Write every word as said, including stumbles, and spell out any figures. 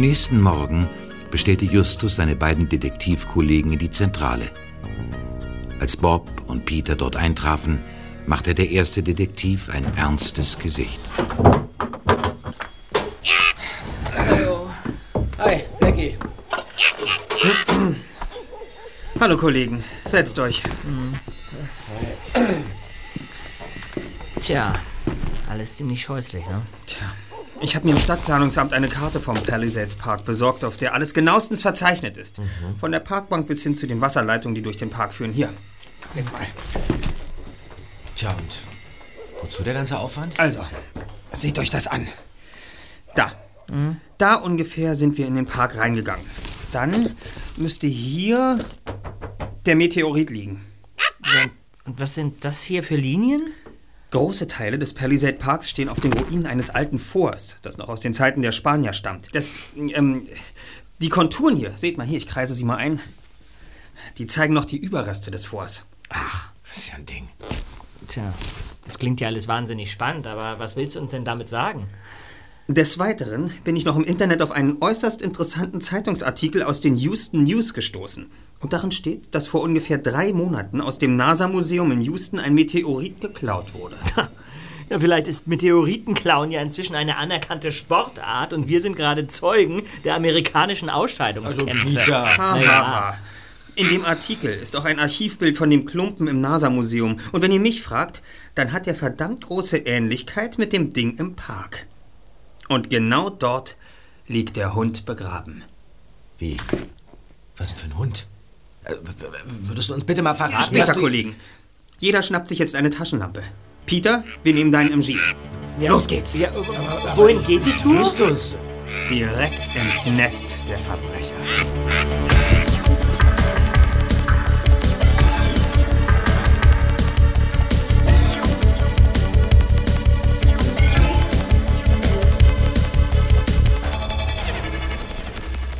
nächsten Morgen bestellte Justus seine beiden Detektivkollegen in die Zentrale. Als Bob und Peter dort eintrafen, machte der erste Detektiv ein ernstes Gesicht. Hallo. Hi, Blackie. Hallo Kollegen, setzt euch. Tja, alles ziemlich scheußlich, ne? Tja, ich habe mir im Stadtplanungsamt eine Karte vom Palisades Park besorgt, auf der alles genauestens verzeichnet ist. Mhm. Von der Parkbank bis hin zu den Wasserleitungen, die durch den Park führen. Hier, seht mal. Tja, und wozu der ganze Aufwand? Also, seht euch das an. Da. Mhm. Da ungefähr sind wir in den Park reingegangen. Dann müsste hier der Meteorit liegen. Ja, und was sind das hier für Linien? Große Teile des Palisade Parks stehen auf den Ruinen eines alten Forts, das noch aus den Zeiten der Spanier stammt. Das, ähm, die Konturen hier, seht mal hier, ich kreise sie mal ein, die zeigen noch die Überreste des Forts. Ach, das ist ja ein Ding. Tja, das klingt ja alles wahnsinnig spannend, aber was willst du uns denn damit sagen? Des Weiteren bin ich noch im Internet auf einen äußerst interessanten Zeitungsartikel aus den Houston News gestoßen. Und darin steht, dass vor ungefähr drei Monaten aus dem NASA-Museum in Houston ein Meteorit geklaut wurde. Ja, vielleicht ist Meteoritenklauen ja inzwischen eine anerkannte Sportart und wir sind gerade Zeugen der amerikanischen Ausscheidungskämpfe. Also Peter. Ha, ha, ha. In dem Artikel ist auch ein Archivbild von dem Klumpen im NASA-Museum. Und wenn ihr mich fragt, dann hat er verdammt große Ähnlichkeit mit dem Ding im Park. Und genau dort liegt der Hund begraben. Wie? Was denn für ein Hund? Würdest du uns bitte mal verraten? Später, Kollegen. Jeder schnappt sich jetzt eine Taschenlampe. Peter, wir nehmen deinen M G. Ja. Los geht's. Ja, wohin geht die Tour? Justus. Direkt ins Nest der Verbrecher.